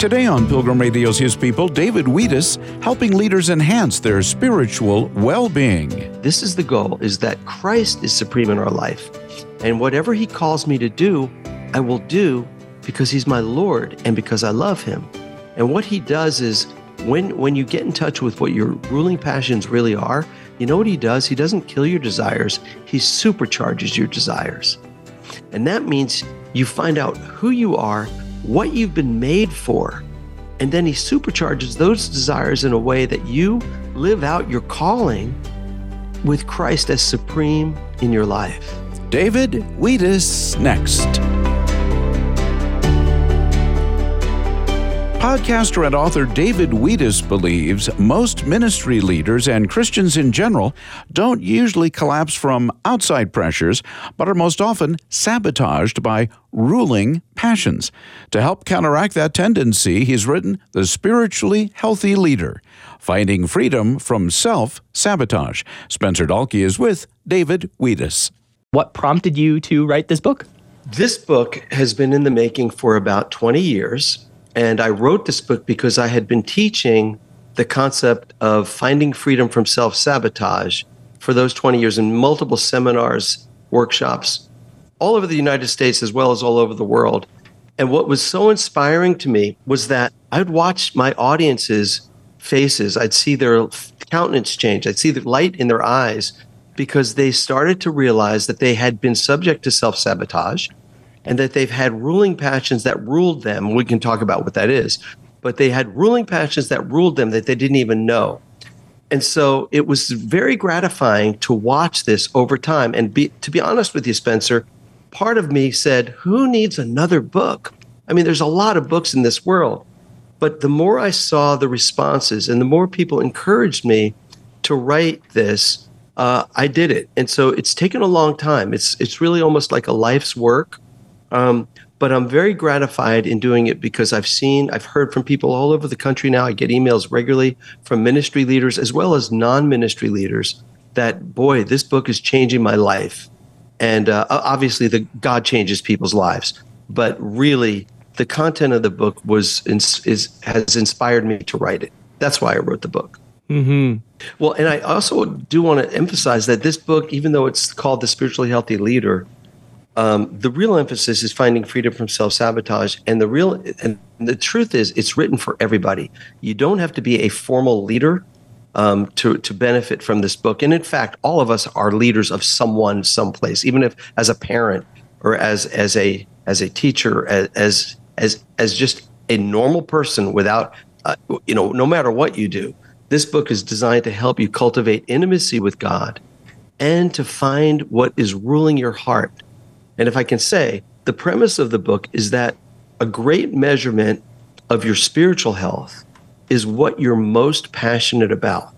Today on Pilgrim Radio's His People, David Wheatus helping leaders enhance their spiritual well-being. This is the goal, is that Christ is supreme in our life. And whatever he calls me to do, I will do because he's my Lord and because I love him. And what he does is when you get in touch with what your ruling passions really are, you know what he does? He doesn't kill your desires. He supercharges your desires. And that means you find out who you are, what you've been made for, and then he supercharges those desires in a way that you live out your calling with Christ as supreme in your life. David Wheatus next. Podcaster and author David Wheatus believes most ministry leaders and Christians in general don't usually collapse from outside pressures, but are most often sabotaged by ruling passions. To help counteract that tendency, he's written The Spiritually Healthy Leader, Finding Freedom from Self-Sabotage. Spencer Dahlke is with David Wheatus. What prompted you to write this book? This book has been in the making for about 20 years. And I wrote this book because I had been teaching the concept of finding freedom from self-sabotage for those 20 years in multiple seminars, workshops, all over the United States as well as all over the world. And what was so inspiring to me was that I'd watch my audience's faces. I'd see their countenance change. I'd see the light in their eyes because they started to realize that they had been subject to self-sabotage, and that they've had ruling passions that ruled them. We can talk about what that is, but they had ruling passions that ruled them that they didn't even know. And so it was very gratifying to watch this over time. And to be honest with you, Spencer, part of me said, who needs another book? I mean, there's a lot of books in this world. But the more I saw the responses and the more people encouraged me to write this, I did it. And so it's taken a long time. It's really almost like a life's work. But I'm very gratified in doing it because I've heard from people all over the country now. I get emails regularly from ministry leaders as well as non-ministry leaders that, boy, this book is changing my life. And obviously, God changes people's lives. But really, the content of the book has inspired me to write it. That's why I wrote the book. Mm-hmm. Well, and I also do want to emphasize that this book, even though it's called The Spiritually Healthy Leader, the real emphasis is finding freedom from self-sabotage. And the truth is, it's written for everybody. You don't have to be a formal leader to benefit from this book. And in fact, all of us are leaders of someone, someplace, even if as a parent or as a teacher, as just a normal person without, no matter what you do. This book is designed to help you cultivate intimacy with God and to find what is ruling your heart. And if I can say, the premise of the book is that a great measurement of your spiritual health is what you're most passionate about.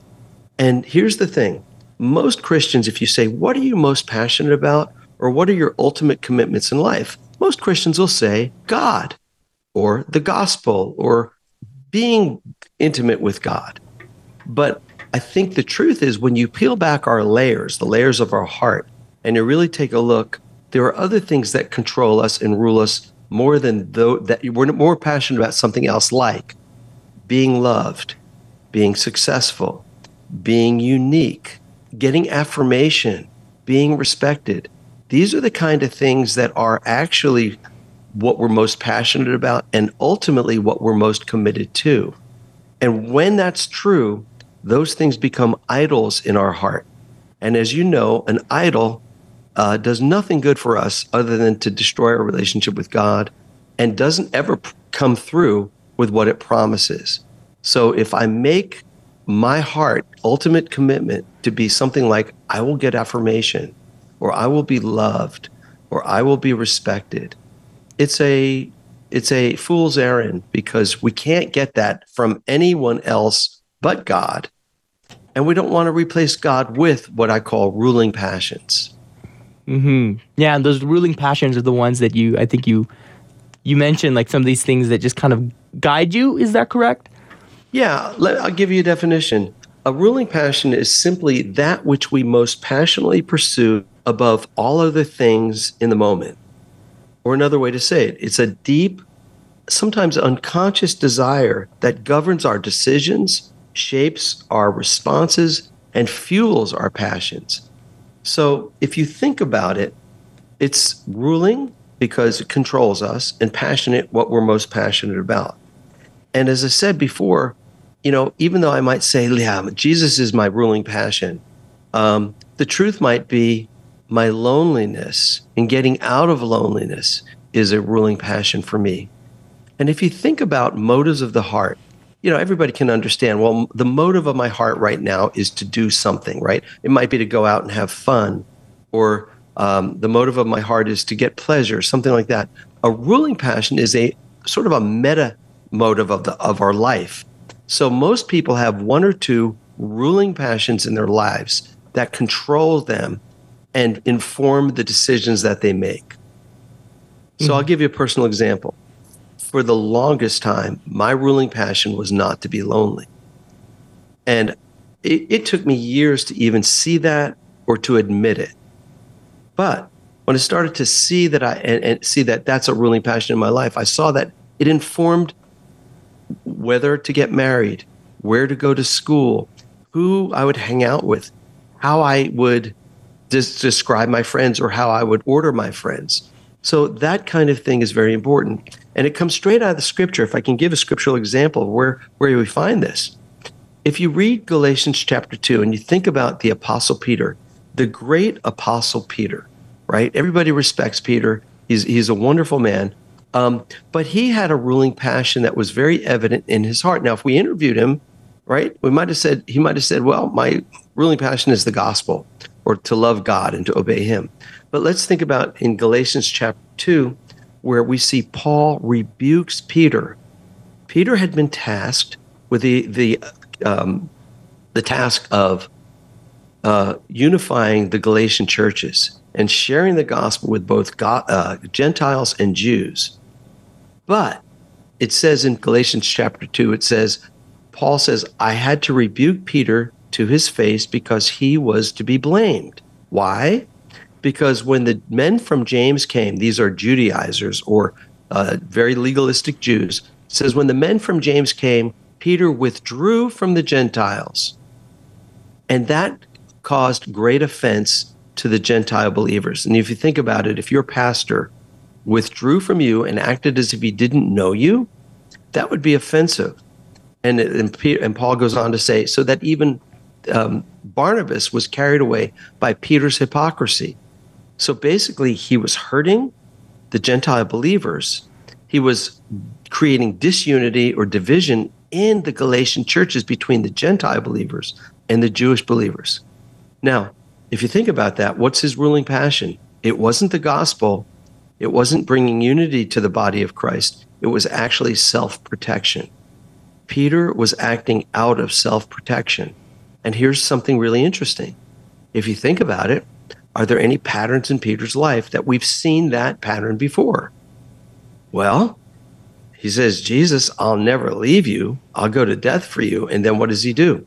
And here's the thing. Most Christians, if you say, what are you most passionate about? Or what are your ultimate commitments in life? Most Christians will say God or the gospel or being intimate with God. But I think the truth is when you peel back our layers, the layers of our heart, and you really take a look, there are other things that control us and rule us more than that we're more passionate about something else, like being loved, being successful, being unique, getting affirmation, being respected. These are the kind of things that are actually what we're most passionate about and ultimately what we're most committed to. And when that's true, those things become idols in our heart. And as you know, an idol does nothing good for us other than to destroy our relationship with God and doesn't ever come through with what it promises. So if I make my heart ultimate commitment to be something like I will get affirmation or I will be loved or I will be respected, it's a fool's errand because we can't get that from anyone else but God. And we don't want to replace God with what I call ruling passions. Mm-hmm. Yeah, and those ruling passions are the ones that you mentioned, like some of these things that just kind of guide you. Is that correct? Yeah, I'll give you a definition. A ruling passion is simply that which we most passionately pursue above all other things in the moment. Or another way to say it, it's a deep sometimes unconscious desire that governs our decisions, shapes our responses, and fuels our passions. So if you think about it, it's ruling because it controls us, and passionate, what we're most passionate about. And as I said before, even though I might say, yeah, Jesus is my ruling passion, the truth might be my loneliness and getting out of loneliness is a ruling passion for me. And if you think about motives of the heart, everybody can understand, well, the motive of my heart right now is to do something, right? It might be to go out and have fun, or the motive of my heart is to get pleasure, something like that. A ruling passion is a sort of a meta motive of our life. So most people have one or two ruling passions in their lives that control them and inform the decisions that they make. So I'll give you a personal example. For the longest time, my ruling passion was not to be lonely. And it took me years to even see that or to admit it. But when I started to see that and see that that's a ruling passion in my life, I saw that it informed whether to get married, where to go to school, who I would hang out with, how I would describe my friends, or how I would order my friends. So that kind of thing is very important. And it comes straight out of the scripture. If I can give a scriptural example of where we find this. If you read Galatians chapter 2 and you think about the Apostle Peter, the great Apostle Peter, right? Everybody respects Peter. He's a wonderful man. But he had a ruling passion that was very evident in his heart. Now, if we interviewed him, right, he might have said, well, my ruling passion is the gospel, or to love God and to obey him. But let's think about in Galatians chapter 2, where we see Paul rebukes Peter. Peter had been tasked with the task of unifying the Galatian churches and sharing the gospel with both Gentiles and Jews. But it says in Galatians chapter 2, Paul says, I had to rebuke Peter to his face because he was to be blamed. Why? Because when the men from James came, these are Judaizers or very legalistic Jews, it says when the men from James came, Peter withdrew from the Gentiles. And that caused great offense to the Gentile believers. And if you think about it, if your pastor withdrew from you and acted as if he didn't know you, that would be offensive. And Paul goes on to say, so that even Barnabas was carried away by Peter's hypocrisy. So basically, he was hurting the Gentile believers. He was creating disunity or division in the Galatian churches between the Gentile believers and the Jewish believers. Now, if you think about that, what's his ruling passion? It wasn't the gospel. It wasn't bringing unity to the body of Christ. It was actually self-protection. Peter was acting out of self-protection. And here's something really interesting. If you think about it, are there any patterns in Peter's life that we've seen that pattern before? Well, he says, Jesus, I'll never leave you. I'll go to death for you. And then what does he do?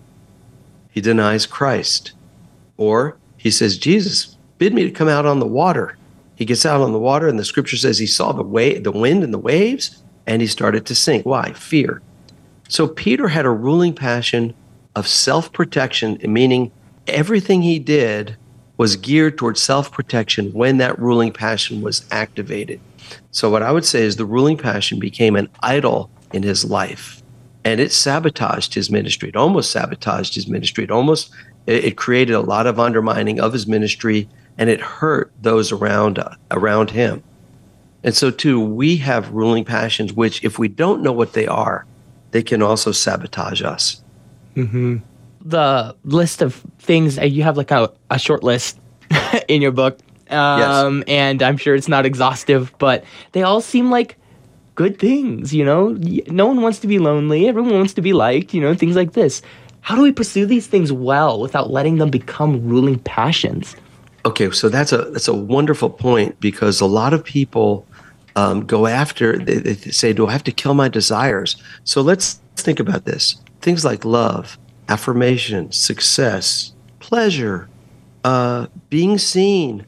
He denies Christ. Or he says, Jesus, bid me to come out on the water. He gets out on the water, and the scripture says he saw the wind and the waves, and he started to sink. Why? Fear. So Peter had a ruling passion of self-protection, meaning everything he did was geared towards self-protection when that ruling passion was activated. So what I would say is the ruling passion became an idol in his life, and it sabotaged his ministry. It almost sabotaged his ministry. It created a lot of undermining of his ministry, and it hurt those around him. And so too, we have ruling passions, which if we don't know what they are, they can also sabotage us. Mm-hmm. The list of things, you have like a short list in your book. Yes. And I'm sure it's not exhaustive, but they all seem like good things, No one wants to be lonely. Everyone wants to be liked, things like this. How do we pursue these things well without letting them become ruling passions? Okay, so that's a wonderful point, because a lot of people go after, they say, do I have to kill my desires? So let's think about this. Things like love, affirmation, success, pleasure, being seen.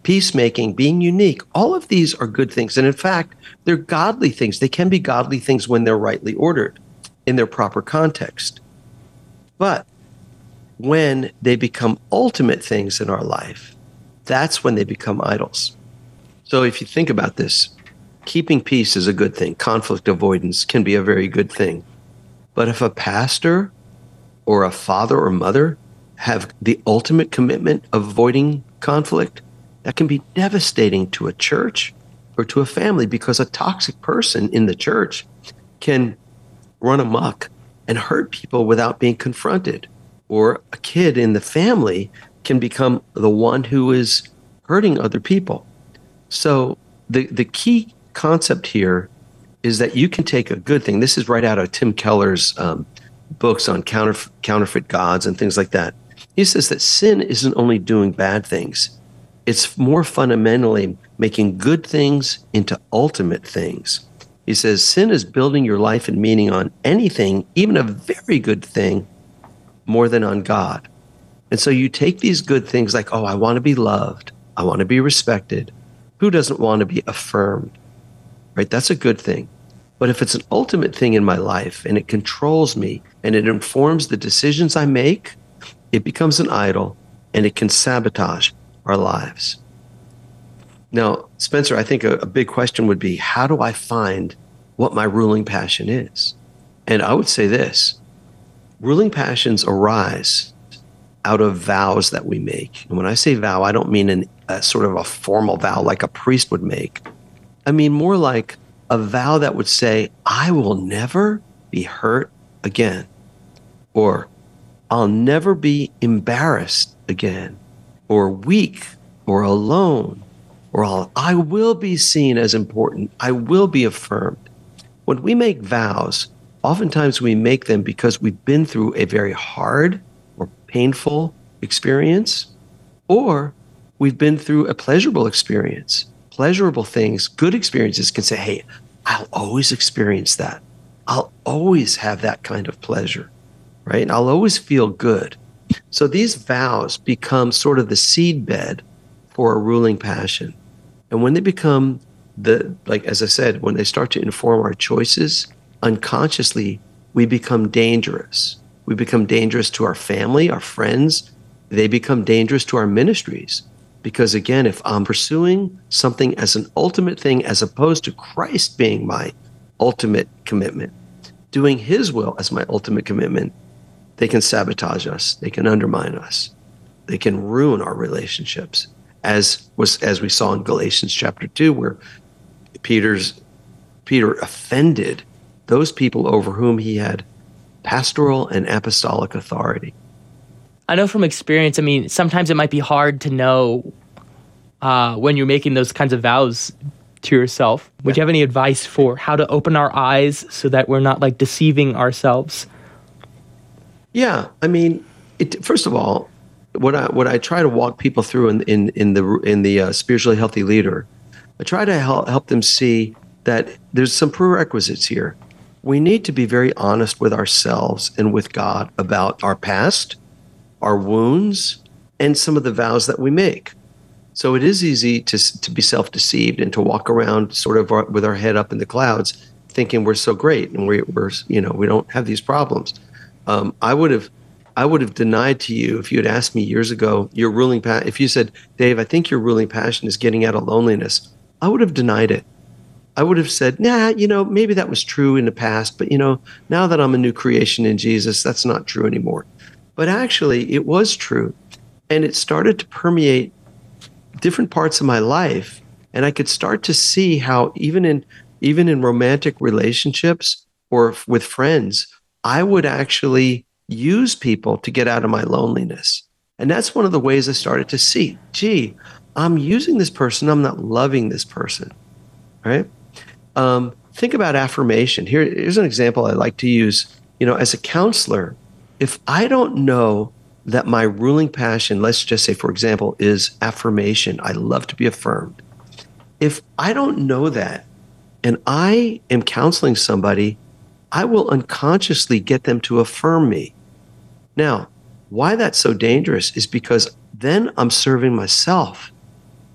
peacemaking, being unique. All of these are good things. And in fact, they're godly things. They can be godly things when they're rightly ordered in their proper context. But when they become ultimate things in our life, that's when they become idols. So if you think about this, keeping peace is a good thing. Conflict avoidance can be a very good thing. But if a pastor or a father or mother have the ultimate commitment of avoiding conflict, that can be devastating to a church or to a family, because a toxic person in the church can run amok and hurt people without being confronted. Or a kid in the family can become the one who is hurting other people. So the key concept here is that you can take a good thing. This is right out of Tim Keller's books on counterfeit gods and things like that. He says that sin isn't only doing bad things. It's more fundamentally making good things into ultimate things. He says sin is building your life and meaning on anything, even a very good thing, more than on God. And so you take these good things like, oh, I want to be loved. I want to be respected. Who doesn't want to be affirmed? Right? That's a good thing. But if it's an ultimate thing in my life and it controls me and it informs the decisions I make, it becomes an idol and it can sabotage our lives. Now, Spencer, I think a big question would be, how do I find what my ruling passion is? And I would say this: ruling passions arise out of vows that we make. And when I say vow, I don't mean a sort of a formal vow like a priest would make. I mean more like a vow that would say, I will never be hurt again, or I'll never be embarrassed again, or weak, or alone, or I will be seen as important. I will be affirmed. When we make vows, oftentimes we make them because we've been through a very hard or painful experience, or we've been through a pleasurable experience. Pleasurable things, good experiences can say, hey, I'll always experience that. I'll always have that kind of pleasure, right? And I'll always feel good. So these vows become sort of the seedbed for a ruling passion. And when they become as I said, when they start to inform our choices, unconsciously, we become dangerous. We become dangerous to our family, our friends. They become dangerous to our ministries. Because again, if I'm pursuing something as an ultimate thing, as opposed to Christ being my ultimate commitment, doing his will as my ultimate commitment, they can sabotage us. They can undermine us. They can ruin our relationships, as we saw in Galatians chapter 2, where Peter offended those people over whom he had pastoral and apostolic authority. I know from experience, I mean, sometimes it might be hard to know when you're making those kinds of vows to yourself. Would you have any advice for how to open our eyes so that we're not deceiving ourselves? Yeah, I mean, first of all, what I try to walk people through in the Spiritually Healthy Leader, I try to help them see that there's some prerequisites here. We need to be very honest with ourselves and with God about our past, our wounds, and some of the vows that we make. So it is easy to be self-deceived and to walk around sort of with our head up in the clouds, thinking we're so great and we don't have these problems. I would have denied to you if you had asked me years ago your ruling passion. If you said, Dave, I think your ruling passion is getting out of loneliness, I would have denied it. I would have said, nah, maybe that was true in the past, but now that I'm a new creation in Jesus, that's not true anymore. But actually, it was true, and it started to permeate different parts of my life, and I could start to see how even in romantic relationships or with friends, I would actually use people to get out of my loneliness. And that's one of the ways I started to see, gee, I'm using this person, I'm not loving this person, right? Think about affirmation. Here's an example I like to use. As a counselor, if I don't know that my ruling passion, let's just say, for example, is affirmation, I love to be affirmed. If I don't know that, and I am counseling somebody, I will unconsciously get them to affirm me. Now, why that's so dangerous is because then I'm serving myself.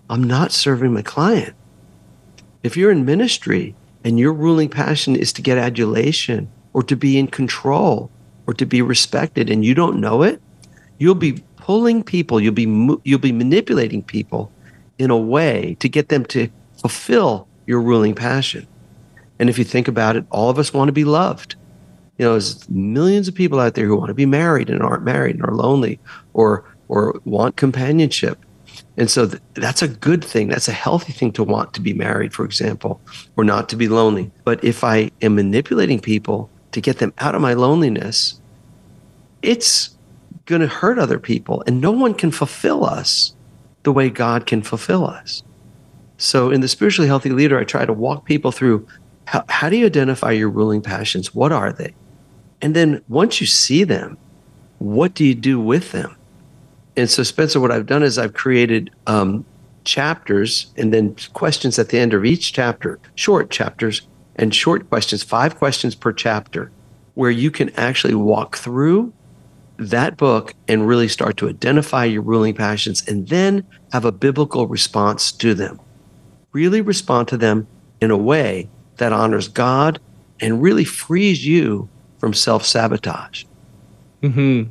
I'm not serving my client. If you're in ministry and your ruling passion is to get adulation or to be in control or to be respected and you don't know it, you'll be pulling people, you'll be manipulating people in a way to get them to fulfill your ruling passion. And if you think about it, all of us want to be loved. There's millions of people out there who want to be married and aren't married and are lonely or want companionship. And so that's a good thing. That's a healthy thing to want to be married, for example, or not to be lonely. But if I am manipulating people to get them out of my loneliness, it's going to hurt other people. And no one can fulfill us the way God can fulfill us. So in the Spiritually Healthy Leader, I try to walk people through how do you identify your ruling passions? What are they? And then once you see them, what do you do with them? And so, Spencer, what I've done is I've created chapters and then questions at the end of each chapter, short chapters and short questions, 5 questions per chapter, where you can actually walk through that book and really start to identify your ruling passions and then have a biblical response to them. Really respond to them in a way that honors God and really frees you from self-sabotage. Mm-hmm.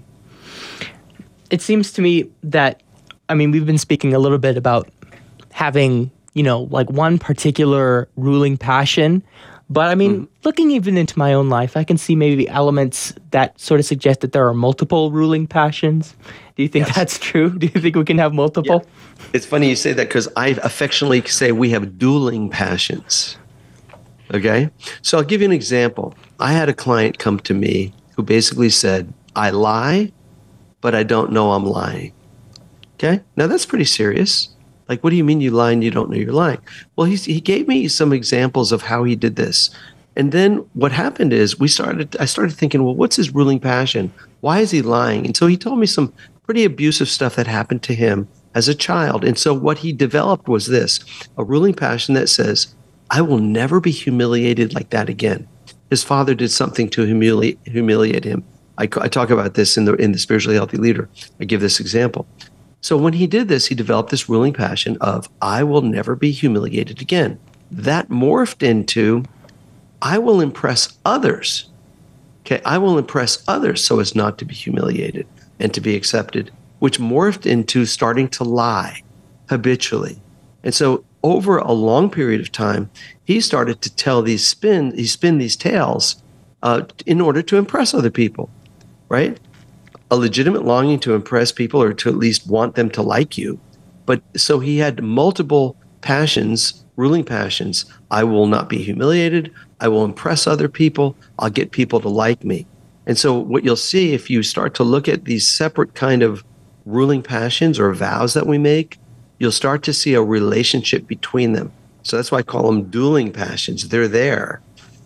It seems to me that, we've been speaking a little bit about having, like one particular ruling passion. But looking even into my own life, I can see maybe elements that sort of suggest that there are multiple ruling passions. Do you think that's true? Do you think we can have multiple? Yeah. It's funny you say that because I affectionately say we have dueling passions. Okay? So I'll give you an example. I had a client come to me who basically said, I lie, but I don't know I'm lying. Okay? Now that's pretty serious. Like, what do you mean you lie and you don't know you're lying? Well, he gave me some examples of how he did this. And then what happened is I started thinking, well, what's his ruling passion? Why is he lying? And so he told me some pretty abusive stuff that happened to him as a child. And so what he developed was this, a ruling passion that says, I will never be humiliated like that again. His father did something to humiliate him. I talk about this in the Spiritually Healthy Leader. I give this example. So when he did this, he developed this ruling passion of, I will never be humiliated again. That morphed into, I will impress others. Okay, I will impress others so as not to be humiliated and to be accepted, which morphed into starting to lie habitually. And so over a long period of time, he started to spin these tales in order to impress other people, right? A legitimate longing to impress people or to at least want them to like you. But so he had multiple passions, ruling passions. I will not be humiliated. I will impress other people. I'll get people to like me. And so what you'll see if you start to look at these separate kind of ruling passions or vows that we make, you'll start to see a relationship between them. So that's why I call them dueling passions. They're there.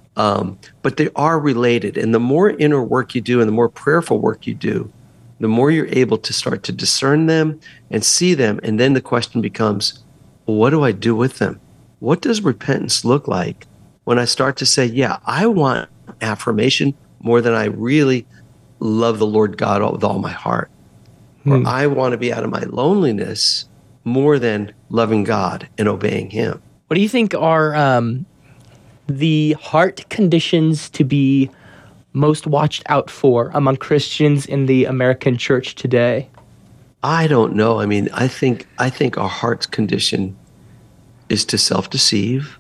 But they are related. And the more inner work you do and the more prayerful work you do, the more you're able to start to discern them and see them. And then the question becomes, well, what do I do with them? What does repentance look like when I start to say, yeah, I want affirmation more than I really love the Lord God with all my heart. Or I want to be out of my loneliness more than loving God and obeying Him. What do you think are the heart conditions to be most watched out for among Christians in the American church today? I don't know. I think our heart's condition is to self-deceive.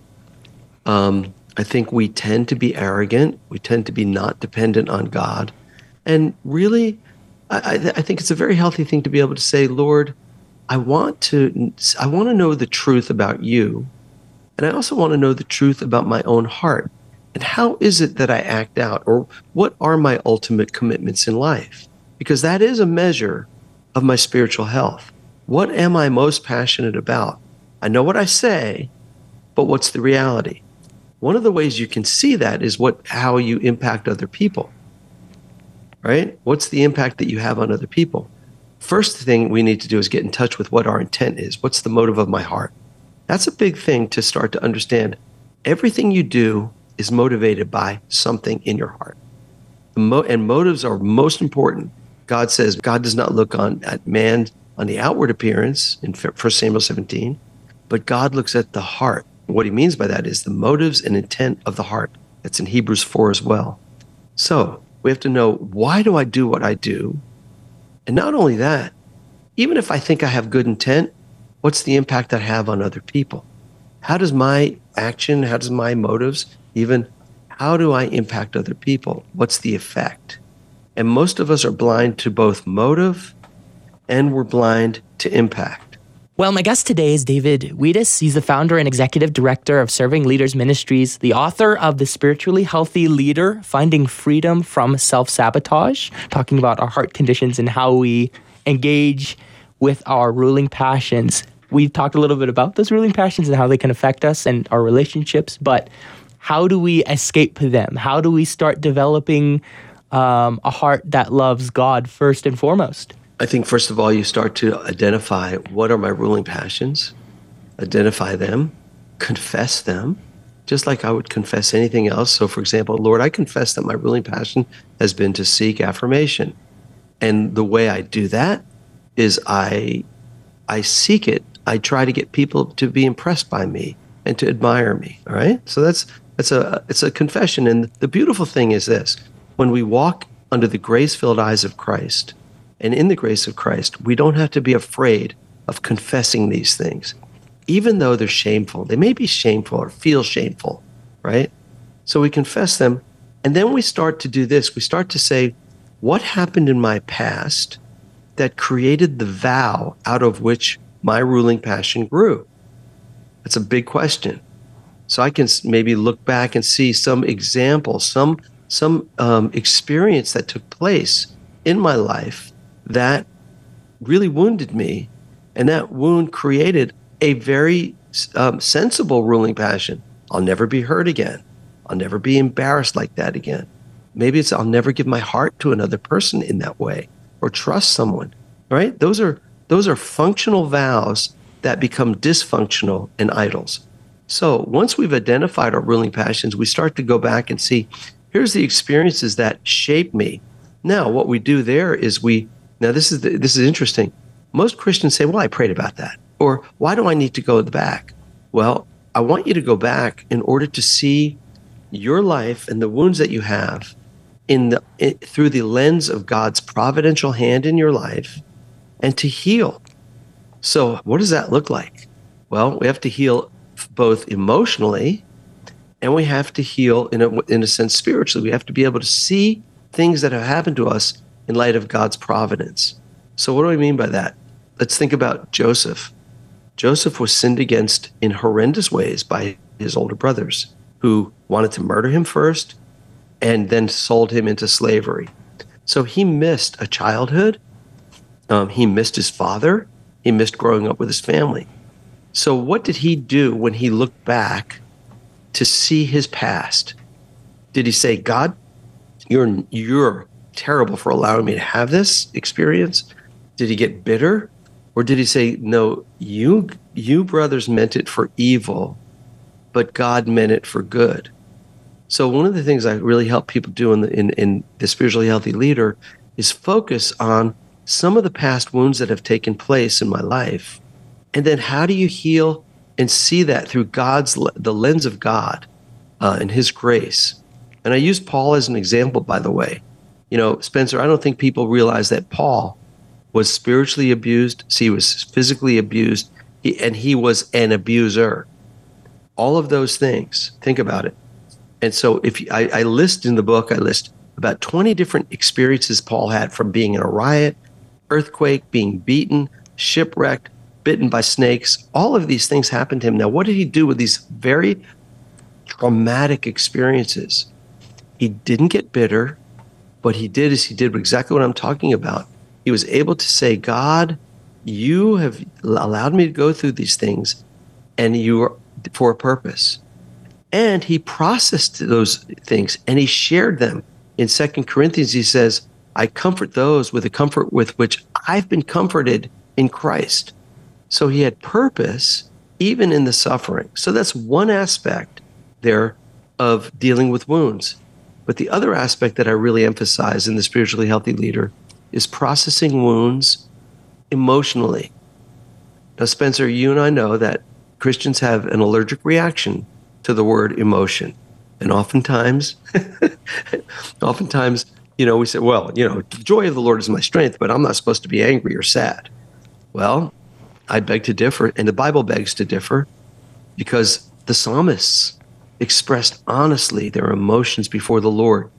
I think we tend to be arrogant. We tend to be not dependent on God. And really, I think it's a very healthy thing to be able to say, Lord, I want to know the truth about you. And I also want to know the truth about my own heart. And how is it that I act out? Or what are my ultimate commitments in life? Because that is a measure of my spiritual health. What am I most passionate about? I know what I say, but what's the reality? One of the ways you can see that is how you impact other people, right? What's the impact that you have on other people? First thing we need to do is get in touch with what our intent is. What's the motive of my heart? That's a big thing to start to understand. Everything you do is motivated by something in your heart. And motives are most important. God says God does not look at man on the outward appearance in 1 Samuel 17. but God looks at the heart. What he means by that is the motives and intent of the heart. That's in Hebrews 4 as well. So we have to know, why do I do what I do? And not only that, even if I think I have good intent, what's the impact I have on other people? How does my action, how does my motives, even how do I impact other people? What's the effect? And most of us are blind to both motive and we're blind to impact. Well, my guest today is David Wheatus. He's the founder and executive director of Serving Leaders Ministries, the author of The Spiritually Healthy Leader, Finding Freedom from Self-Sabotage, talking about our heart conditions and how we engage with our ruling passions. We talked a little bit about those ruling passions and how they can affect us and our relationships, but how do we escape them? How do we start developing a heart that loves God first and foremost? I think, first of all, you start to identify what are my ruling passions, identify them, confess them, just like I would confess anything else. So, for example, Lord, I confess that my ruling passion has been to seek affirmation. And the way I do that is I seek it. I try to get people to be impressed by me and to admire me, all right? So it's a confession. And the beautiful thing is this: when we walk under the grace-filled eyes of Christ, and in the grace of Christ, we don't have to be afraid of confessing these things, even though they're shameful. They may be shameful or feel shameful, right? So we confess them, and then we start to do this. We start to say, what happened in my past that created the vow out of which my ruling passion grew? That's a big question. So I can maybe look back and see some example, some experience that took place in my life that really wounded me, and that wound created a very sensible ruling passion. I'll never be hurt again. I'll never be embarrassed like that again. Maybe it's I'll never give my heart to another person in that way or trust someone, right? Those are functional vows that become dysfunctional and idols. So once we've identified our ruling passions, we start to go back and see, here's the experiences that shape me. Now, what we do there is now this is interesting. Most Christians say, well, I prayed about that. Or why do I need to go back? Well, I want you to go back in order to see your life and the wounds that you have through the lens of God's providential hand in your life, and to heal. So what does that look like? Well, we have to heal both emotionally, and we have to heal in a sense spiritually. We have to be able to see things that have happened to us in light of God's providence. So what do I mean by that? Let's think about Joseph. Joseph was sinned against in horrendous ways by his older brothers, who wanted to murder him first and then sold him into slavery. So he missed a childhood. He missed his father. He missed growing up with his family. So what did he do when he looked back to see his past? Did he say, God, you're terrible for allowing me to have this experience? Did he get bitter? Or did he say, no, you brothers meant it for evil, but God meant it for good? So one of the things I really help people do in the Spiritually Healthy Leader is focus on some of the past wounds that have taken place in my life. And then how do you heal and see that through the lens of God and his grace? And I use Paul as an example, by the way. You know, Spencer, I don't think people realize that Paul was spiritually abused. So he was physically abused, and he was an abuser. All of those things. Think about it. And so I list in the book, I list about 20 different experiences Paul had, from being in a riot, earthquake, being beaten, shipwrecked, bitten by snakes. All of these things happened to him. Now, what did he do with these very traumatic experiences? He didn't get bitter. What he did is he did exactly what I'm talking about. He was able to say, God, you have allowed me to go through these things, and you are for a purpose. And he processed those things, and he shared them. In 2 Corinthians, he says, I comfort those with the comfort with which I've been comforted in Christ. So he had purpose even in the suffering. So that's one aspect there of dealing with wounds. But the other aspect that I really emphasize in the Spiritually Healthy Leader is processing wounds emotionally. Now, Spencer, you and I know that Christians have an allergic reaction to the word emotion. And oftentimes, we say, well, the joy of the Lord is my strength, but I'm not supposed to be angry or sad. Well, I beg to differ, and the Bible begs to differ, because the psalmists expressed honestly their emotions before the Lord.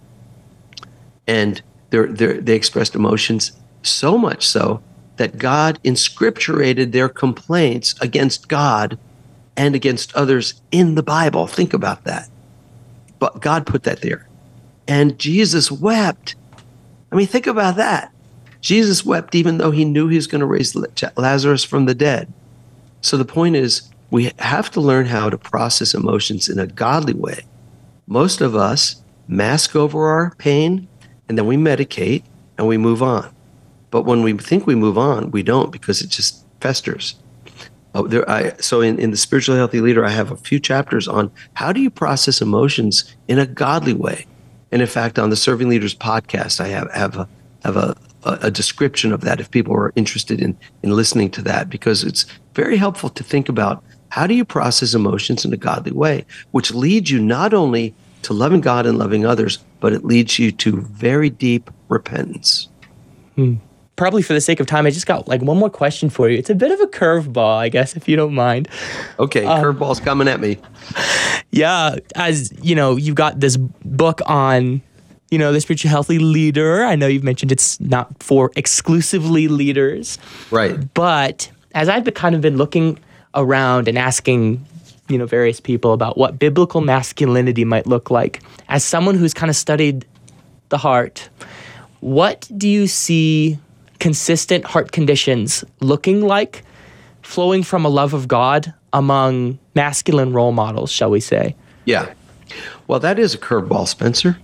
And they expressed emotions so much so that God inscripturated their complaints against God and against others in the Bible. Think about that. But God put that there. And Jesus wept. I mean, think about that. Jesus wept even though he knew he was going to raise Lazarus from the dead. So the point is, we have to learn how to process emotions in a godly way. Most of us mask over our pain, and then we medicate and we move on. But when we think we move on, we don't, because it just festers. So in the Spiritually Healthy Leader, I have a few chapters on how do you process emotions in a godly way. And in fact, on the Serving Leaders podcast, I have a description of that if people are interested in listening to that, because it's very helpful to think about how do you process emotions in a godly way, which leads you not only to loving God and loving others, but it leads you to very deep repentance. Probably for the sake of time, I just got one more question for you. It's a bit of a curveball, I guess, if you don't mind. Okay, curveball's coming at me. Yeah, as you've got this book on, the Spiritually Healthy Leader. I know you've mentioned it's not for exclusively leaders. Right. But as I've been looking around and asking, various people about what biblical masculinity might look like, as someone who's kind of studied the heart, what do you see consistent heart conditions looking like, flowing from a love of God among masculine role models, shall we say? Yeah. Well, that is a curveball, Spencer.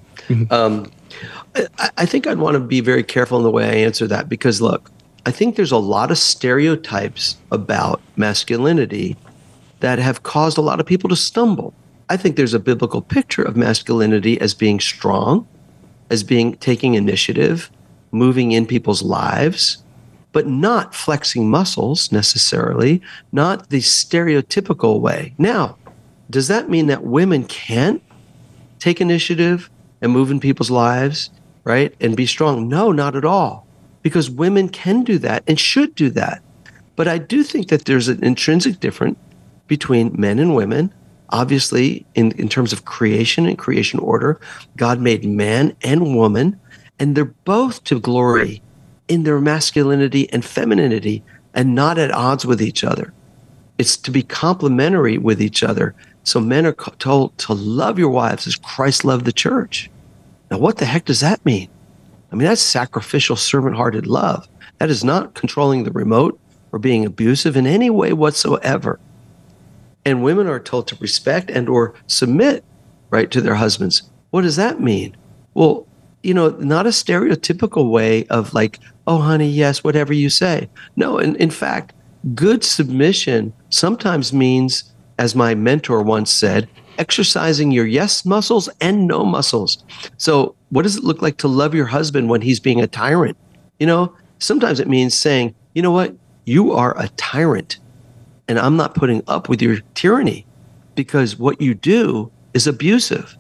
I think I'd want to be very careful in the way I answer that, because, look, I think there's a lot of stereotypes about masculinity that have caused a lot of people to stumble. I think there's a biblical picture of masculinity as being strong, as being taking initiative, moving in people's lives, but not flexing muscles necessarily, not the stereotypical way. Now, does that mean that women can't take initiative and move in people's lives, right, and be strong? No, not at all, because women can do that and should do that. But I do think that there's an intrinsic difference between men and women. Obviously, in terms of creation and creation order, God made man and woman, and they're both to glory in their masculinity and femininity, and not at odds with each other. It's to be complementary with each other. So men are told to love your wives as Christ loved the church. Now, what the heck does that mean? I mean, that's sacrificial, servant-hearted love. That is not controlling the remote or being abusive in any way whatsoever. And women are told to respect and or submit, right, to their husbands. What does that mean? Well, not a stereotypical way of like, oh, honey, yes, whatever you say. No, in fact, good submission sometimes means, as my mentor once said, exercising your yes muscles and no muscles. So what does it look like to love your husband when he's being a tyrant? Sometimes it means saying, you know what, you are a tyrant, and I'm not putting up with your tyranny, because what you do is abusive.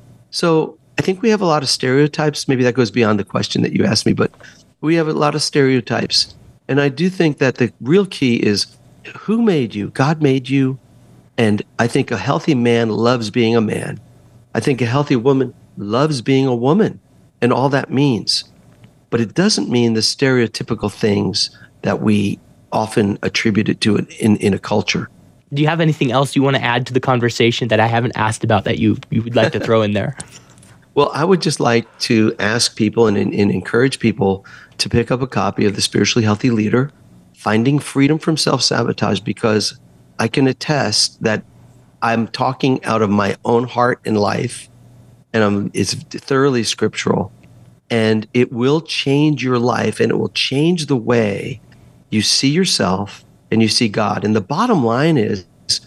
So I think we have a lot of stereotypes. Maybe that goes beyond the question that you asked me, but we have a lot of stereotypes. And I do think that the real key is, who made you? God made you. And I think a healthy man loves being a man. I think a healthy woman loves being a woman, and all that means. But it doesn't mean the stereotypical things that we often attribute it to in a culture. Do you have anything else you want to add to the conversation that I haven't asked about that you would like to throw in there? Well, I would just like to ask people and encourage people to pick up a copy of The Spiritually Healthy Leader, Finding Freedom from Self-Sabotage, because I can attest that I'm talking out of my own heart and life, and it's thoroughly scriptural, and it will change your life, and it will change the way you see yourself and you see God. And the bottom line is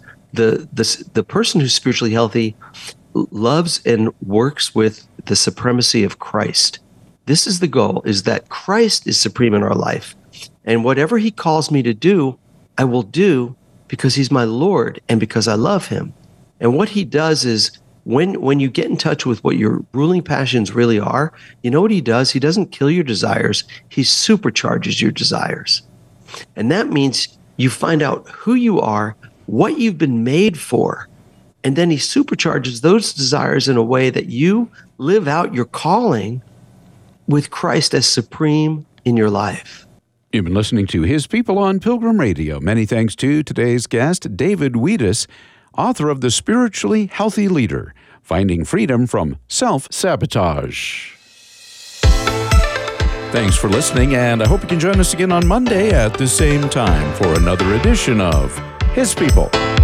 the person who's spiritually healthy loves and works with the supremacy of Christ. This is the goal, is that Christ is supreme in our life. And whatever he calls me to do, I will do because he's my Lord and because I love him. And what he does is when you get in touch with what your ruling passions really are, you know what he does? He doesn't kill your desires. He supercharges your desires. And that means you find out who you are, what you've been made for, and then he supercharges those desires in a way that you live out your calling with Christ as supreme in your life. You've been listening to His People on Pilgrim Radio. Many thanks to today's guest, David Wheatus, author of The Spiritually Healthy Leader, Finding Freedom from Self-Sabotage. Thanks for listening, and I hope you can join us again on Monday at the same time for another edition of His People.